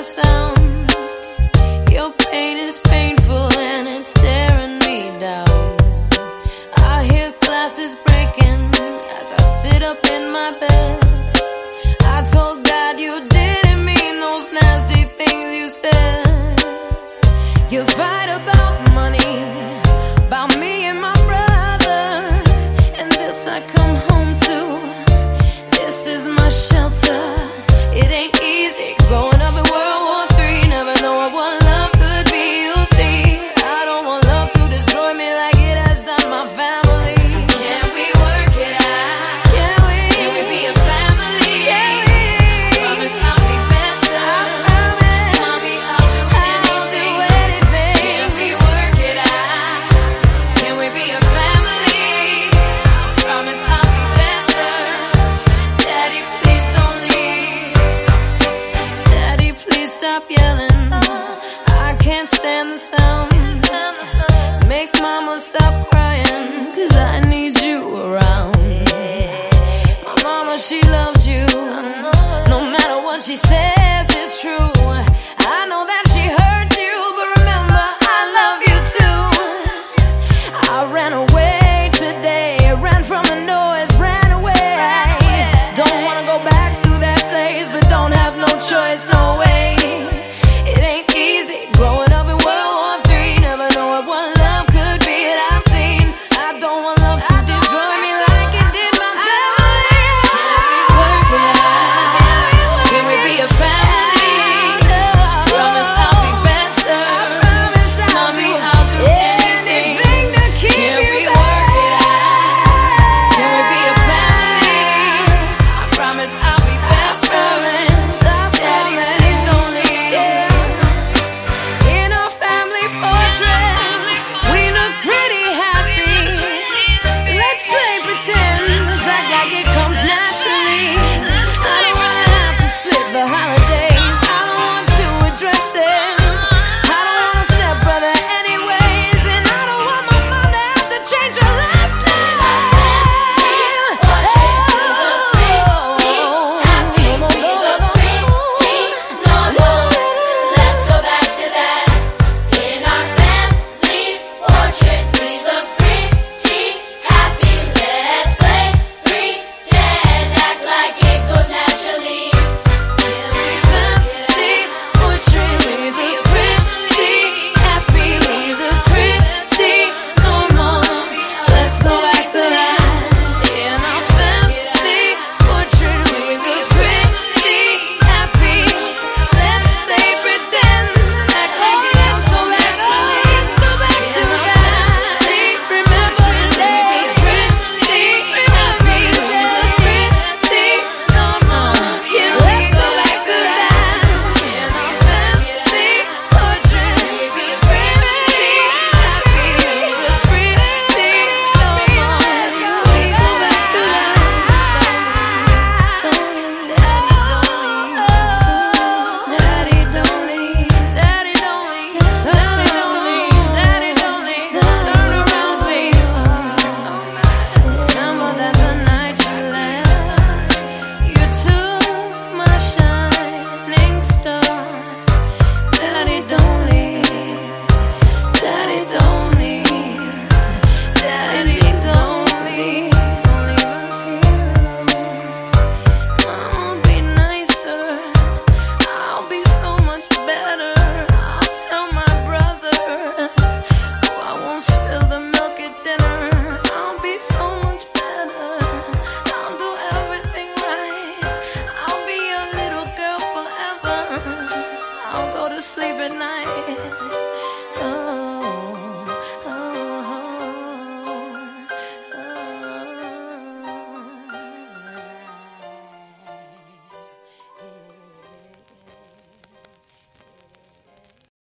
the sound. Your pain is painful and it's staring me down. I hear glasses breaking as I sit up in my bed. I told God you didn't mean those nasty things you said. You fight about money, about me and my brother, and this I come home to. This is my shelter. It ain't easy growing up in World War III, never knowing what love could be. You'll see, I don't want love to destroy me like it has done my family. Can we work it out? Can we be a family? Promise I'll be better. Mommy, I'll do anything. Can we work it out? Can we be a family? Promise I'll be better. Daddy, please don't leave. Daddy, please stop yelling. I can't stand the sound. Make mama stop crying, 'cause I need you around. My mama, she loves you. No matter what she says, it's true.